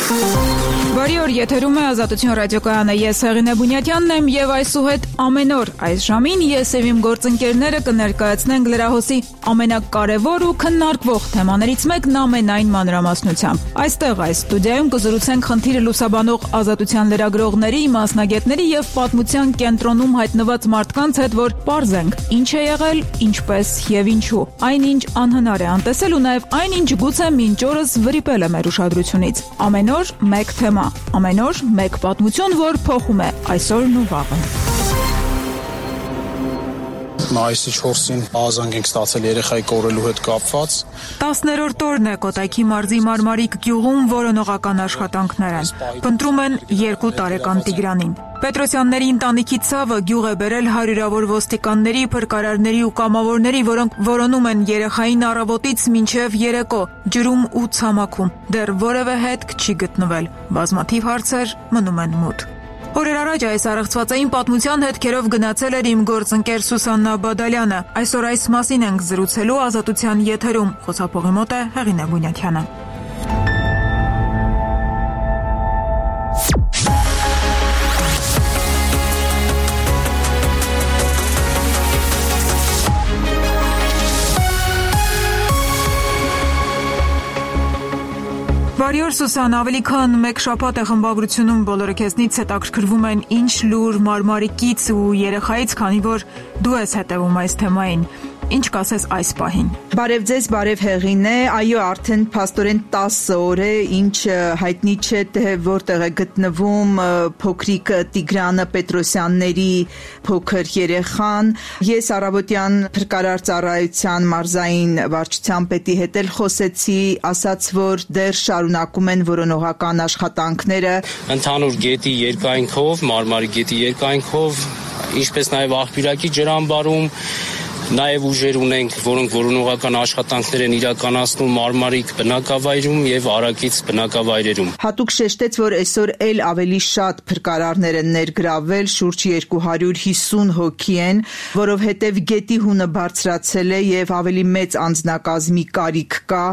Բարի օր, եթերում է Ազատություն ռադիոկայանը, ես Հեղինե Բունյատյանն եմ եւ այսուհետ ամեն օր այս ժամին ես եւ իմ գործընկերները կներկայացնենք լրահոսի ամենակարևոր ու քննարկվող թեմաներից մեկն ամենայն մանրամասնությամբ։ Այստեղ այս ստուդիայում կզրուցենք խնդիրը լուսաբանող ազատության լրագրողների, մասնագետների եւ պատմության կենտրոնում հայտնված մարդկանց հետ, որ պարզենք ինչ է եղել, ինչպես եւ ինչու։ Այնինչ անհնար է անտեսել ու նաեւ այնինչ գուցե մինչ օրս վրիպել է մեր ուշադրությունից։ Ամեն օր մեկ թեմա, ամեն օր մեկ պատմություն, որ փոխում է այսօրն ու վաղը։ Մայիսի 4-ին ահազանգ ենք ստացել երեխայի կորելու հետ կապված։ 10-րդ օրն է Կոտայքի մարզի Մարմարիկ գյուղում որոնողական աշխատանքներ են։ Փնտրում են 2 տարեկան Տիգրանին։ Պետրոսյանների ընտանիքի ցավը գյուղ է բերել հարյուրավոր ոստիկանների, փրկարարների ու կամավորների, որոնք որոնում են երեխային առավոտից մինչև երեկո, ջրում ու ցամաքում։ Դեռ որևէ հետք չի գտնվել։ Բազմաթիվ հարցեր մնում են մութ։ Օրեր առաջ այս առեղծվածային պատմության հետքերով գնացել էր իմ գործընկեր Սուսաննա Բադալյանը։ Այսօր այս մասին ենք զրուցելու Ազատության եթերում։ Խոսափողի մոտ է Հեղինե Բունյատյանը։ Բարի օր Սուսան, ավելի քան 1 շաբաթ է խմբագրությունում բոլորը քեզնից հետաքրքրվում են ինչ լուր Մարմարիկից ու երեխայից, քանի որ դու ես հետևում այս թեմային։ Ինչ կասես այս պահին։ Բարև ձեզ, բարև Հեղինե, այո, արդեն փաստորեն 10 օր է, ինչ հայտնի չէ թե որտեղ է գտնվում փոքրիկ Տիգրանը Պետրոսյանների փոքր երեխան։ Ես առավոտյան փրկարար ծառայության մարզային վարչության պետի հետ էլ խոսեցի, ասաց, որ դեռ շարունակում են որոնողական աշխատանքները։ Ընդհանուր գետի երկայնքով, Մարմարի գետի երկայնքով, ինչպես նաև աղբյուրակի ջրամբարում Նաև ուժեր ունենք, որոնք որոնողական աշխատանքներ են իրականացնում Մարմարիկ բնակավայրում եւ Արաքից բնակավայրերում։ Հատուկ շեշտեց, որ այսօր էլ ավելի շատ փրկարարներ են ներգրավել, շուրջ 250 հոգի են, որովհետեւ գետի հունը բարձրացել է եւ ավելի մեծ անձնակազմի կարիք կա։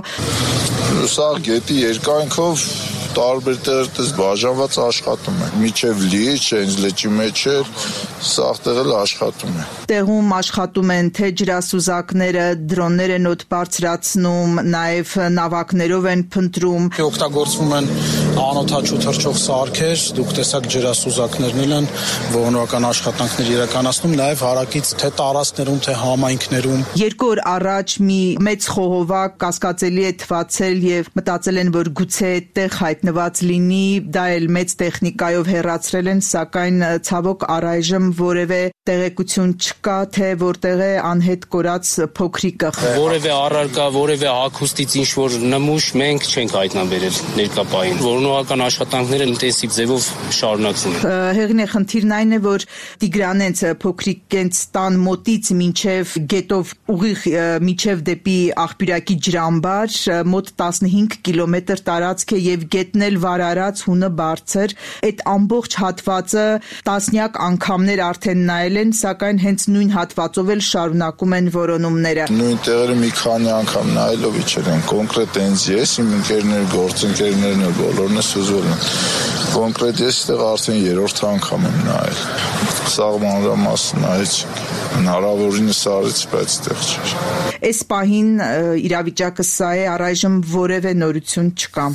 Սա գետի երկայնքով տարբեր տեղերից բաժանված աշխատում է։ Միջև լիճ, հենց լճի մեջ է, սաղ տեղել աշխատում է։ Տեղում աշխատում են թե ջրասուզակները, դրոններ են օդ բարձրացնում, նաև նավակներով են փնտրում։ Օգտագործվում են անօդաչու թռչող սարքեր, դուք տեսակ ջրասուզակներն են որոնողական աշխատանքներ իրականացնում, նաև հարակից թե տարածքներում, թե համայնքներում։ 2 օր առաջ մի մեծ խողովակ կասկածելի է թվացել եւ մտածել են, որ գուցե այդտեղ հայտնված լինի, դա էլ մեծ տեխնիկայով հեռացրել են, սակայն ցավոք առայժմ որևէ տեղեկություն չկա, թե որտեղ է անհետ կորած փոքրիկը։ Որևէ առարկա, որևէ հագուստից ինչ որ նմուշ մենք չենք հայտնաբերել ներկապային։ Որոնողական աշխատանքները ինտենսիվ ձևով շարունակվում են։ Հեղինե, խնդիրն այն է, որ Տիգրանենց փոքրիկենց տան մոտից մինչև գետով ուղիղ մինչև դեպի աղբյուրակի ջրամբար մոտ 15 կիլոմետր տարածք է եւ գետն էլ վարարած, հունը բարձր։ Այդ ամբողջ հատվածը տասնյակ անգամներ արդեն նայել են, սակայն հենց նույն հատվածով էլ շարունակում են որոնումները։ Նույն տեղերը մի քանի անգամ նայելով իջել են, կոնկրետ հենց ես, իմ ընկերներ, գործընկերներն ու բոլորն ես ուզվել են։ Կոնկրետ ես այդտեղ արդեն 3-րդ անգամ եմ նայել։ Սաղ մանրամասն նայեց, հնարավորինս արեց, բայց այդտեղ չէր։ Այս պահին իրավիճակը սա է, առայժմ որևէ նորություն չկա։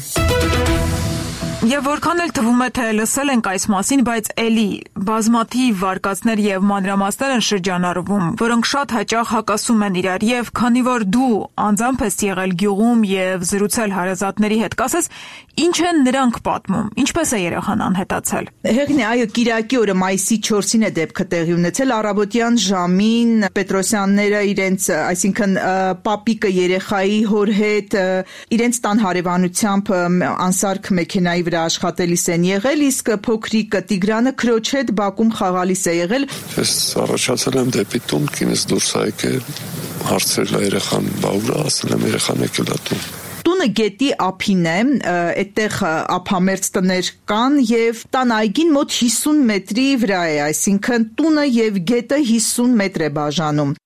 Եվ որքան էլ թվում է, թե լսել ենք այս մասին, բայց էլի բազմաթիվ վարկածներ եւ մանրամասներ են շրջանառվում, որոնք շատ հաճախ հակասում են իրար, եւ քանի որ դու անձամբ ես եղել գյուղում եւ զրուցել հարազատների հետ, կասես, ինչ են նրանք պատմում, ինչպես է երեխան անհետացել։ Հեղինե, այո, կիրակի օրը մայիսի 4-ին է դեպքը տեղի ունեցել, առավոտյան ժամին Պետրոսյանները իրենց, այսինքն պապիկը երեխայի հոր հետ իրենց տան հարևանությամբ անսարք մեքենայի վրա աշխատելիս են եղել, իսկ փոքրիկ Տիգրանը քրոջ հետ բակում խաղալիս է եղել։ Ես առաջացել եմ դեպի տուն, կինս դուրս է եկել, հարցրել է երեխան, բա ուր է, ասել եմ երեխան եկել է տուն։ Տունը գետի ափին է, այդտեղ ափամերձ տներ կան եւ տան այգին մոտ 50 մետրի վրա է, այսինքն տունը եւ գետը 50 մետր է բաժանում։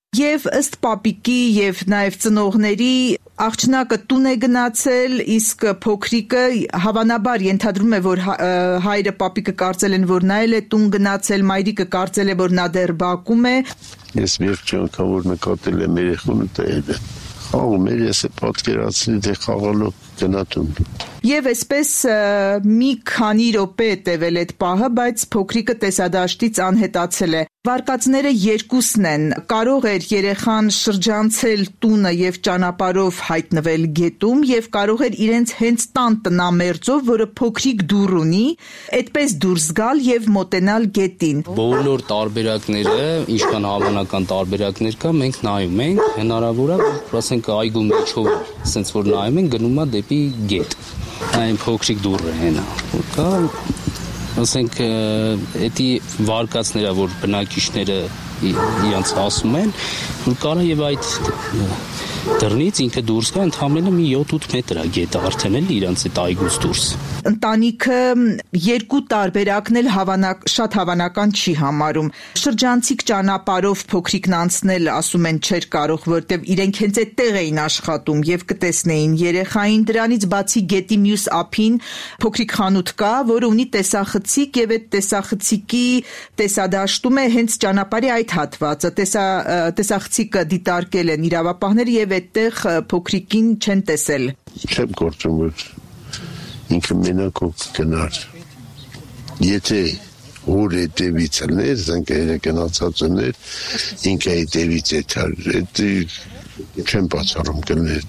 Եվ ըստ պապիկի եւ նաեւ ծնողների աղջնակը տուն է գնացել, իսկ փոքրիկը հավանաբար ենթադրում է, որ հայրը պապիկը կարծել են, որ նա էլ է տուն գնացել, մայրիկը կարծել է, որ նա դեռ բակում է։ Ես վերջի անգամ որ նկատել եմ երեխունը տել է։ Խաղում էր, ես է պատկերացրի, թե խաղալու գնատուն։ Եվ այսպես մի քանի րոպե է տևել այդ պահը, բայց փոքրիկը տեսադաշտից անհետացել է։ Վարկածները երկուսն են, կարող էր երեխան շրջանցել տունը եւ ճանապարհով հայտնվել գետում եւ կարող էր իրենց հենց տան տնամերձով, որը փոքրիկ դուռ ունի, այդպես դուրս գալ եւ մոտենալ գետին։ Բոլոր տարբերակները, ինչքան հավանական տարբերակներ կա, մենք նայում ենք, հնարավոր է, ասենք այգու մեջով, ասենց որ նայում ենք, գնում է դեպի գետ։ Այն փոքրիկ դուռը հենա, որ կա, ասենք, էդի վարկածները, որ բնակիչները իրանց ասում են, որ կարա եւ այդ դռնից ինքը դուրս գա, ընդհանրապես մի 7-8 մետր է գետը արդեն էլ իրանց այդ այգուց դուրս։ Ընտանիքը երկու տարբերակն էլ շատ հավանական չի համարում։ Շրջանցիկ ճանապարհով փոքրիկն անցնել, ասում են, չէր կարող, որտեվ իրենք հենց այդտեղ էին աշխատում եւ կտեսնեին երեխային։ Դրանից բացի գետի մյուս ափին փոքրիկ խանութ կա, որը ունի տեսախցիկ եւ այդ տեսախցիկի տեսադաշտում է հենց ճանապարհի այդ հատվածը։ Տեսախցիկը դիտարկել են իրավապահները եւ այդտեղ փոքրիկին չեն տեսել։ Չեմ գործում, որ ինքը մենակով գնար։ Եթե որ հետևից ելներ, զանգերը գնացած ելներ, ինքը հետևից էր, չեմ բացառում գներ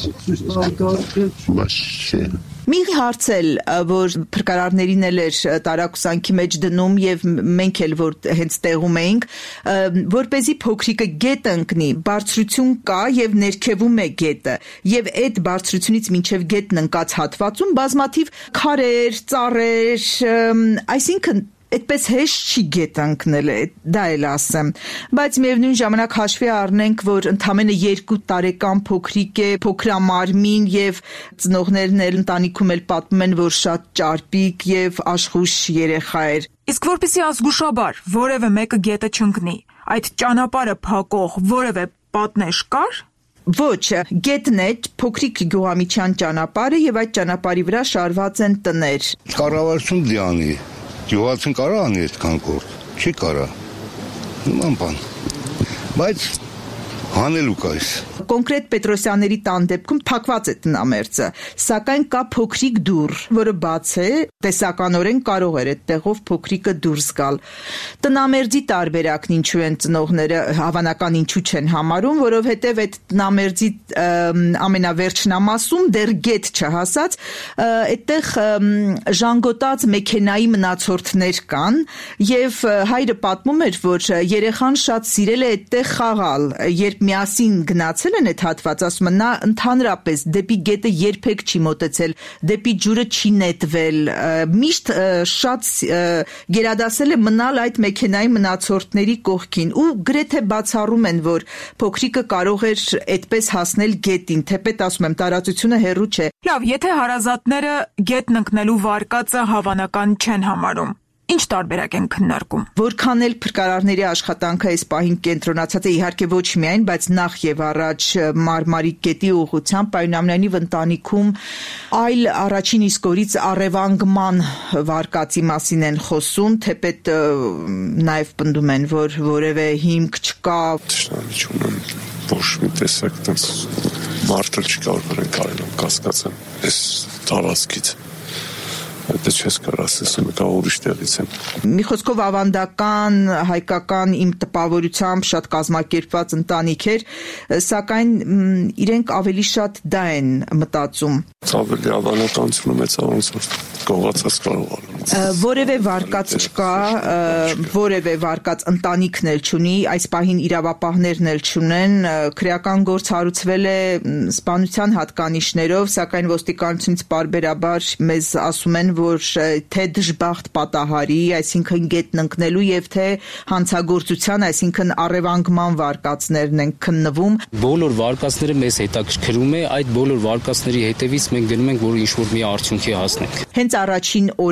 դեց։ Մի հարց էլ, որ փրկարարներին էլ էր տարակուսանքի մեջ դնում եւ մենք էլ որ հենց տեղում էինք, որպեսզի փոքրիկը գետ ընկնի, բարձրություն կա եւ ներքևում է գետը եւ այդ բարձրությունից մինչեւ գետն ընկած հատվածում բազմաթիվ քարեր, ծառեր, այսինքն այդպես հեշտ չի գետ ընկնել, դա էլ ասեմ, բայց միևնույն ժամանակ հաշվի առնենք, որ ընդամենը 2 տարեկան փոքրիկ է, փոքրամարմին եւ ծնողներն էլ ընտանիքում էլ պատմում են, որ շատ ճարպիկ եւ աշխույժ երեխա էր։ Իսկ որպեսզի ազգուշաբար որևէ մեկը գետը չընկնի, այդ ճանապարհը փակող որևէ պատնեշ կար։ Ոչ, գետն է փոքրիկ գյուղամիջյան ճանապարհը եւ այդ ճանապարհի վրա շարված են տներ։ Կառավարություն դիանի Գյուղացին կարա անի այդքան գործ, չի կարա, նման բան, բայց հանելու կա այս։ Կոնկրետ Պետրոսյանների տան դեպքում փակված է տնամերձը, սակայն կա փոքրիկ դուռ, որը բաց է, տեսականորեն կարող էր այդտեղով փոքրիկը դուրս գալ։ Տնամերձի տարբերակն ինչու են ծնողները հավանական ինչու չեն համարում, որովհետև այդ տնամերձի ամենավերջնամասում դեռ գետ չհասած, այդտեղ ժանգոտած մեքենայի մնացորդներ կան եւ հայրը պատմում էր, որ երեխան շատ սիրել է այդտեղ խաղալ, երբ միասին գնացել են այդ հատված, ասում են, նա ընդհանրապես դեպի գետը երբեք չի մոտեցել, դեպի ջուրը չի նետվել, միշտ շատ գերադասել է մնալ այդ մեքենայի մնացորդների կողքին ու գրեթե բացառում են, որ փոքրիկը կարող էր այդպես հասնել գետին, թեպետ ասում եմ, տարածությունը հեռու չէ։ Լավ, եթե հարազատները գետն ընկնելու վարկածը հավանական չեն համարում, ինչ տարբերակ են քննարկում։ Որքան էլ փրկարարների աշխատանքը այս պահին կենտրոնացած է, իհարկե ոչ միայն, բայց նախ եւ առաջ Մարմարի գետի ուղղությամբ այնուամենայնիվ ընտանիքում այլ առաջին իսկ օրից առևանգման վարկածի մասին են խոսում, թեպետ նաեւ պնդում են, որ որևէ հիմք չկա։ Չունեմ ոչ մի տեսակ տես մարդը չկա, որ են կարելի կասկածեմ այս տարածքից։ Դա չես կարող ասել, կա ուրիշ տեղից եմ։ Մի խոսքով ավանդական, հայկական իմ տպավորությամբ շատ կազմակերպված ընտանիք էր, սակայն իրենք ավելի շատ դա են մտածում։ Ավելի ավանդականությունը մեծավ ոնց որ կողացած կարող է։ Որևէ վարկած չկա, որևէ վարկած ընտանիքն էլ չունի, այս պահին իրավապահներն էլ չունեն, քրեական գործ հարուցվել է սպանության հատկանիշներով, սակայն ոստիկանությունից պարբերաբար մեզ ասում են, որ թե դժբախտ պատահարի, այսինքն գետն ընկնելու եւ թե հանցագործության, այսինքն առևանգման վարկածներն են քննվում։ Բոլոր վարկածները մեզ հետաքրքրում է, այդ բոլոր վարկածների հետևից մենք գնում ենք, որ ինչ-որ մի արդյունքի հասնենք։ Հենց առաջին օրերին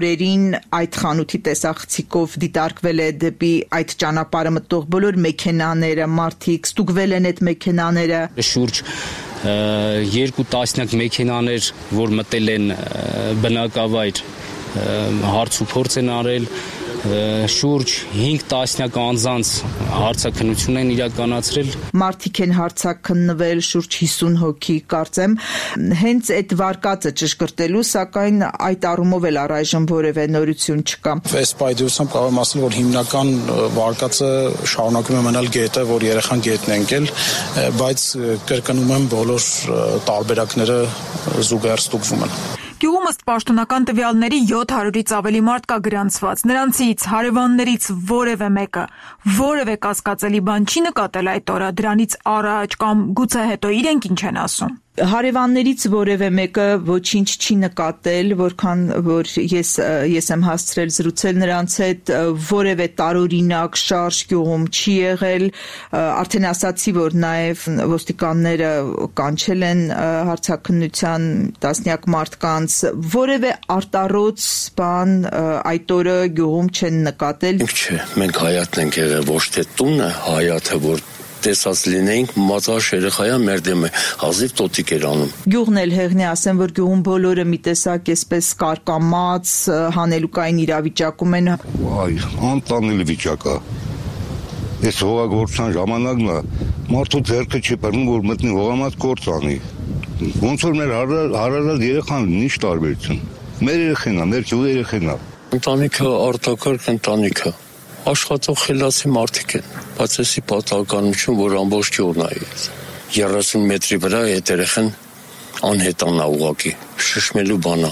այդ խանութի տեսախցիկով դիտարկվել է դեպի այդ ճանապարհը մտող բոլոր մեքենաները, մարդիկ ստուգվել են այդ մեքենաները։ Շուրջ 2 տասնյակ մեքենաներ, որ մտել են բնակավայր, հարց ու փորձ են արել, շուրջ 5 տասնյակ անձանց հարցաքննություն են իրականացրել։ Մարդիկ են հարցաքննվել, շուրջ 50 հոգի, կարծեմ, հենց այդ վարկածը ճշգրտելու, սակայն այդ առումով էլ առայժմ որևէ նորություն չկա։ Այս պայծառությամբ կարող եմ ասել, որ հիմնական վարկածը շարունակում է մնալ գետը, որ երեխան գետն է ընկել, բայց կրկնում եմ, բոլոր տարբերակները զուգահեռ ստուգվում են։ Գյուղում ըստ պաշտոնական տվյալների 700-ից ավելի մարդ կա գրանցված։ Նրանցից հարևաններից որևէ մեկը որևէ կասկածելի բան չի նկատել այդ օրը, դրանից առաջ կամ գուցե հետո իրենք ինչ են ասում։ Հարևաններից որևէ մեկը ոչինչ չի նկատել, որքան որ ես եմ հասցրել զրուցել նրանց հետ, որևէ տարօրինակ շարժ գյուղում չի եղել, արդեն ասացի, որ նաև ոստիկանները կանչել են հարցաքննության տասնյակ մարդկանց, որևէ արտառոց բան այդ օրը գյուղում չեն նկատել։ Չէ, մենք հայատն ենք եղել, ոչ թե տունը, հայատը, որ տեսած լինեինք, մածաշ երեխայա մեր դեմը հազիվ տոտիկ էր անում։ Գյուղն էլ հեղն է, ասեմ, որ գյուղում բոլորը մի տեսակ էսպես կարկամած, հանելուկային իրավիճակում են։ Այ, անտանելի վիճակ է։ Այս հողագործության ժամանակն է, մարդու ձեռքը չի բռնում, որ մտնի հողամած գործ անի։ Ոնց որ մեր հարազատ երեխան ինչ տարբերություն։ Մեր երեխան է, մեր գյուղի երեխան է։ Ընտանիքը արտակարգ ընտանիքը, աշխատող խելացի մարդիկ են, բայց էսի պատահականություն, որ ամբողջ գյուղն է։ 30 մետրի վրա այդ երեխան անհետանա ուղղակի, շշմելու բան է։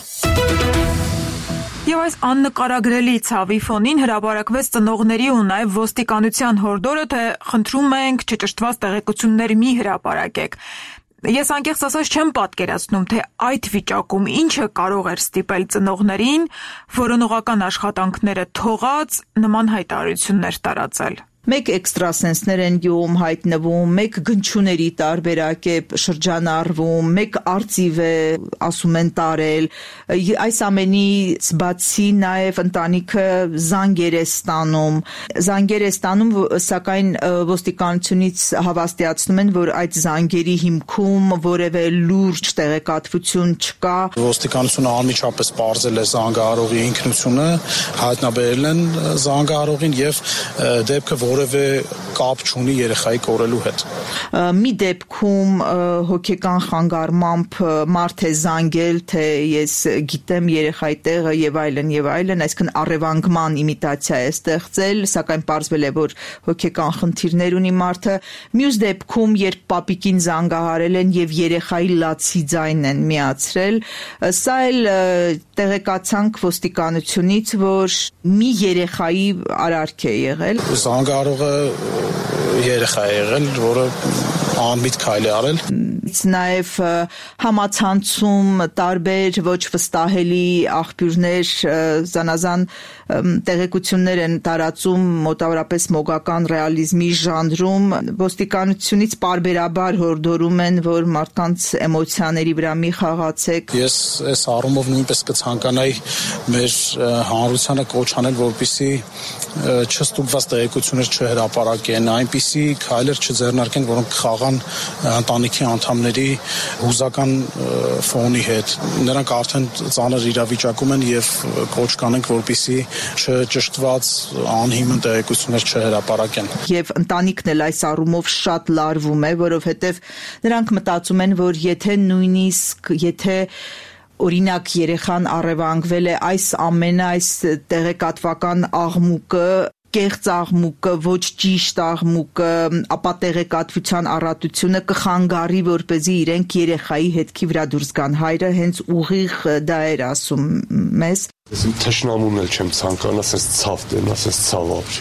Եվ այս աննկարագրելի ցավի ֆոնին հրապարակվեց ծնողների ու նաև ոստիկանության հորդորը, թե խնդրում ենք չճշտված տեղեկություններ մի հրապարակեք։ Ես անկեղծ ասած չեմ պատկերացնում, թե այդ վիճակում ինչը կարող էր ստիպել ծնողներին, որոնողական աշխատանքները թողած նման հայտարարություններ տարածել։ Մեկ էքստրասենսներ են գյուղում հայտնվում, մեկ գնչուների տարբերակ է շրջանառվում, մեկ արծիվ է ասում են տարել, այս ամենից բացի նաև ընտանիքը զանգեր է ստանում, սակայն ոստիկանությունից հավաստիացնում են, որ այդ զանգերի հիմքում որևէ լուրջ տեղեկատվություն չկա։ Ոստիկանությունը անմիջապես պարզել է զանգահարողի ինքնությունը, հայտնաբերել են զանգահարողին եւ դեպքը որևէ կապ չունի երեխայի կորելու հետ։ Մի դեպքում հոգեկան խանգարմամբ մարդ է զանգել, թե ես գիտեմ երեխայի տեղը եւ այլն, այսինքն առևանգման իմիտացիա է ստեղծել, սակայն պարզվել է, որ հոգեկան խնդիրներ ունի մարդը։ Մյուս դեպքում, երբ պապիկին զանգահարել են եւ երեխայի լացի ձայն են միացրել, սա էլ տեղեկացանք ոստիկանությունից, որ մի երեխայի արարք է եղել։ Զանգահարողը երեխա է եղել, որը անմիտ քայլ է արել։ Նաև համացանցում տարբեր ոչ վստահելի աղբյուրներ զանազան տեղեկություններ են տարածում մոտավորապես մոգական ռեալիզմի ժանրում, ոստիկանությունից պարբերաբար հորդորում են, որ մարդկանց էմոցիաների վրա մի խաղացեք։ Ես այս առումով նույնպես կցանկանայի մեր հանրությանը կոչ անել, որպեսզի չստուգված տեղեկություններ չհրապարակեն, այնպիսի քայլեր չձեռնարկեն, որոնք կխաղան ընտանիքի անդամների հուզական ֆոնի հետ։ Նրանք արդեն ծանր իրավիճակում են եւ կոչ կանենք, որպեսզի չճշտված անհիմն տեղեկություններ չհրապարակեն։ Եվ ընտանիքն էլ այս առումով շատ լարվում է, որովհետեւ նրանք մտածում են, որ եթե օրինակ երեխան առևանգվել է այս տեղեկատվական աղմուկը, կեղծ աղմուկը, ոչ ճիշտ աղմուկը, ապա տեղեկատվության առատությունը կխանգարի, որպեսզի իրենք երեխայի հետքի վրա դուրս գան։ Հայրը հենց ուղիղ դա էր ասում մեզ։ Ես իմ թշնամուն էլ չեմ ցանկան, ասես ցավ դեն, ասես ցավ ապրի։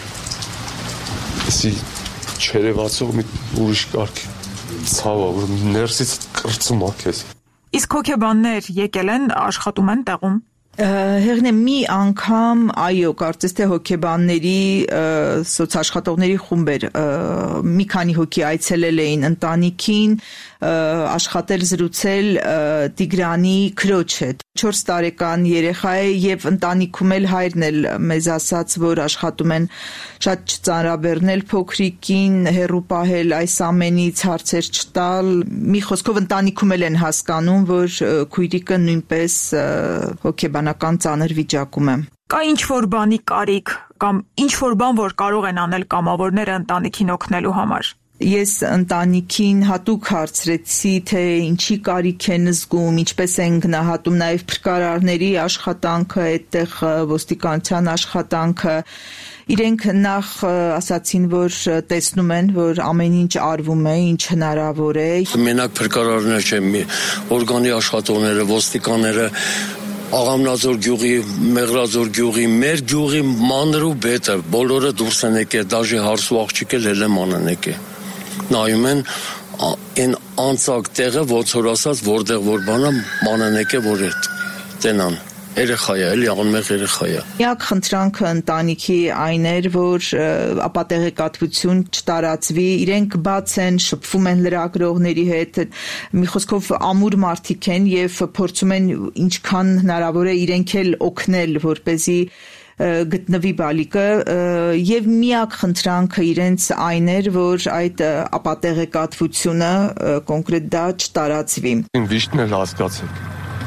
Էսի չերևացող մի ուրիշ կարգ ցավը, որ ներսից կրծում է քեզ։ Իսկ հոգեբաններ եկել են, աշխատում են տեղում։ Հեղն է մի անգամ, այո, կարծես թե հոգեբանների սոցաշխատողների խումբեր մի քանի հոգի այցելել էին ընտանիքին, աշխատել զրուցել Տիգրանի քրոջ հետ։ 4 տարեկան երեխա է եւ ընտանիքում էլ հայրն էլ մեզ ասաց, որ աշխատում են շատ չծանրաբեռնել փոքրիկին, հեռու պահել այս ամենից, հարցեր չտալ։ Մի խոսքով ընտանիքում էլ են հասկանում, որ քույրիկը նույնպես հոգեբանական ծանր վիճակում է։ Կա ինչ-որ բանի կարիք կամ ինչ-որ բան, որ կարող են անել կամավորները ընտանիքին օգնելու համար։ Ես ընտանիքին հատուկ հարցրեցի, թե ինչի կարիք են զգում, ինչպես են գնահատում նաև փրկարարների աշխատանքը, այդտեղ ոստիկանության աշխատանքը։ Իրենք նախ ասացին, որ տեսնում են, որ ամեն ինչ արվում է, ինչ հնարավոր է։ Մենակ փրկարարներ չեն, օրգանի աշխատողները, ոստիկանները, Աղամնաձոր գյուղի, Մեղրաձոր գյուղի, մեր գյուղի մանր ու բետը, բոլորը դուրս են եկել, դաժե հարսու աղջիկ էլ է մանն եկել։ Նայում են այն անցակ տեղը, ոնց որ ասած, որտեղ որ բանա մանն եկել, որ է տենան։ Երեխա է, էլի անմեղ երեխա է։ Միակ խնդրանքը ընտանիքի այն էր, որ ապատեղեկատվություն չտարածվի, իրենք բաց են, շփվում են լրագրողների հետ, մի խոսքով ամուր մարդիկ են եւ փորձում են ինչքան հնարավոր է իրենք էլ օգնել, որպեսզի գտնվի բալիկը եւ միակ խնդրանքը իրենց այն էր, որ այդ ապատեղեկատվությունը կոնկրետ դա չտարածվի։ Վիշտն էլ հասկացեք։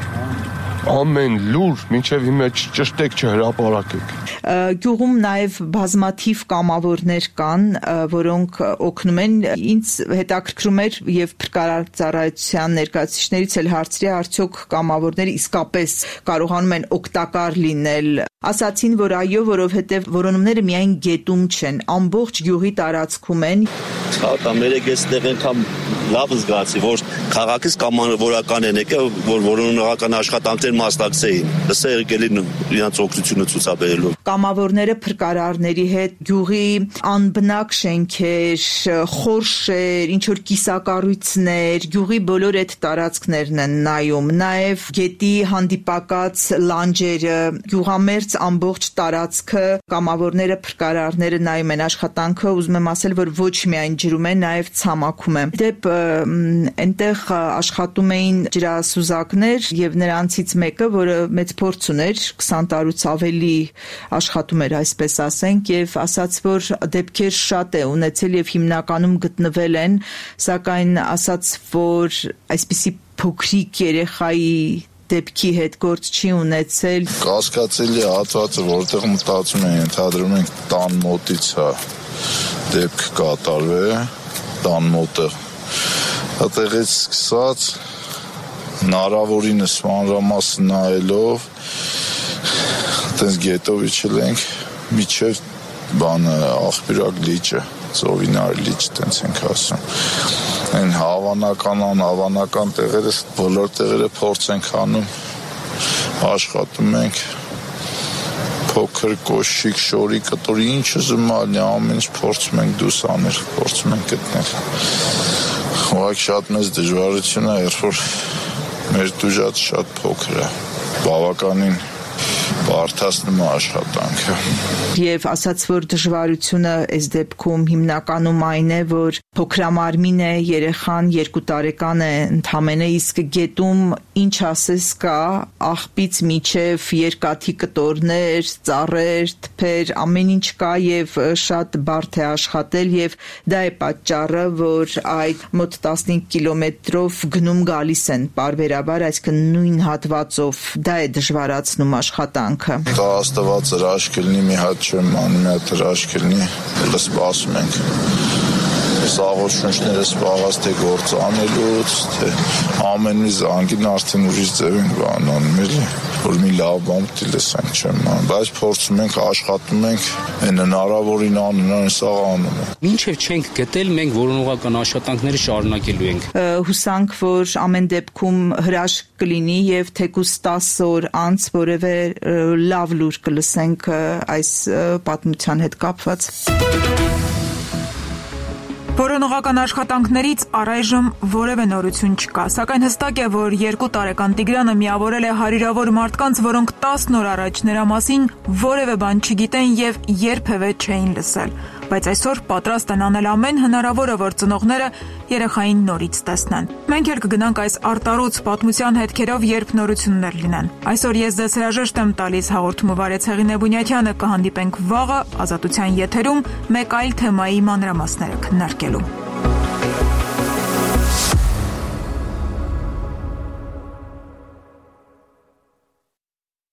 Ամեն լուր մինչև հիմա ճշտեք չհրապարակեք։ Գյուղում նաև բազմաթիվ կամավորներ կան, որոնք օգնում են։ Ինձ հետաքրքրում էր եւ փրկարարծառայության ներկայացուցիչներից էլ հարցրի, արդյոք կամավորները իսկապես կարողանում են օգտակար լինել։ Ասացին, որ այո, որովհետեւ որոնումները միայն գետում չեն, ամբողջ գյուղի տարածքում են։ Հա, մեր էստեղ անգամ լավ զգացի, որ քաղաքից կամավորական են եկել, որ որոնողական աշխատանքներ մասնակցեին։ Լսա եկել իրենց օգնությունը ցուցաբերելու։ Կամավորները փրկարարների հետ գյուղի անբնակ շենքեր, խորշեր, ինչ որ կիսակառույցներ, գյուղի բոլոր այդ տարածքներն են նայում, նաև գետի հանդիպակաց լանջերը, գյուղամերձ ամբողջ տարածքը կամավորները փրկարարները նայում են աշխատանքը, ուզում եմ ասել, որ ոչ միայն ջրում են, նաև ցամաքում են։ Դեպ այնտեղ աշխատում էին ջրասուզակներ եւ նրանցից մեկը, որը մեծ փորձ ուներ, 20 տարուց ավելի աշխատում էր, այսպես ասենք, եւ ասաց, որ դեպքեր շատ է ունեցել եւ հիմնականում գտնվել են, սակայն ասաց, որ այսպիսի փոքրիկ երեխայի դեպքի հետ գործ չի ունեցել։ Կասկածելի հատվածը, որտեղ մտածում են, ենթադրում ենք տան մոտից է դեպք կատարվել, տան մոտը։ Այդտեղից սկսած հնարավորինս մանրամասն նայելով այդպես գետով իջել ենք միջև բանը աղբյուրակ լիճը, ծովինար լիճ, տենց ենք ասում։ Այն անհավանական տեղերը, բոլոր տեղերը փորձ ենք անում, աշխատում ենք, փոքր կոշիկ, շորի, կտորի, ինչ ուզում ալնի, ամեն ինչ փորձում ենք դուրս անել, փորձում ենք գտնել։ Ուղղակի շատ մեծ դժվարություն է, երբ որ մեր դուժած շատ փոքր է, բավականին բարդացնում է աշխատանքը։ Եվ ասաց, որ դժվարությունը այս դեպքում հիմնականում այն է, որ փոքրամարմին է, երեխան 2 տարեկան է ընդամենը, իսկ գետում ինչ ասես կա, աղբից միջև երկաթի կտորներ, ծառեր, թփեր, ամեն ինչ կա եւ շատ բարդ է աշխատել եւ դա է պատճառը, որ այդ մոտ 15 կիլոմետրով գնում գալիս են պարբերաբար, այսինքն նույն հատվածով, դա է դժվարացնում աշխատանքը։ Դա աստված հրաշք կլինի, մի հատ չեմ անում, մի հատ հրաշք կլինի, սպասում ենք։ Սաղոտ շունչները սպաղած թե գործ անելուց, թե ամեն մի զանգին արդեն ուրիշ ձև ենք բանանում, էլի, որ մի լավ բան պիտի լսենք, չեմ անում, բայց փորձում ենք, աշխատում ենք, այն հնարավորին անում, սաղ անում ենք։ Մինչև չենք գտել, մենք որոնողական աշխատանքները շարունակելու ենք։ Հուսանք, որ ամեն դեպքում հրաշք կլինի եւ թեկուզ 10 օր անց որևէ լավ լուր կլսենք այս պատմության հետ կապված։ Որոնողական աշխատանքներից առայժմ որևէ նորություն չկա, սակայն հստակ է, որ 2 տարեկան Տիգրանը միավորել է հարյուրավոր մարդկանց, որոնք 10 օր առաջ նրա մասին որևէ բան չգիտեն եւ երբևէ չէին լսել։ բայց այսօր պատրաստ են անել ամեն հնարավորը, որ ծնողները երեխային նորից տեսնեն։ Մենք էլ կգնանք այս արտառոց պատմության հետքերով, երբ նորություններ լինեն։ Այսօր ես ձեզ հրաժեշտ եմ տալիս, հաղորդումը վարեց Հեղինե Բունյաթյանը, կհանդիպենք վաղը Ազատության եթերում մեկ այլ թեմայի մանրամասները քննարկելու։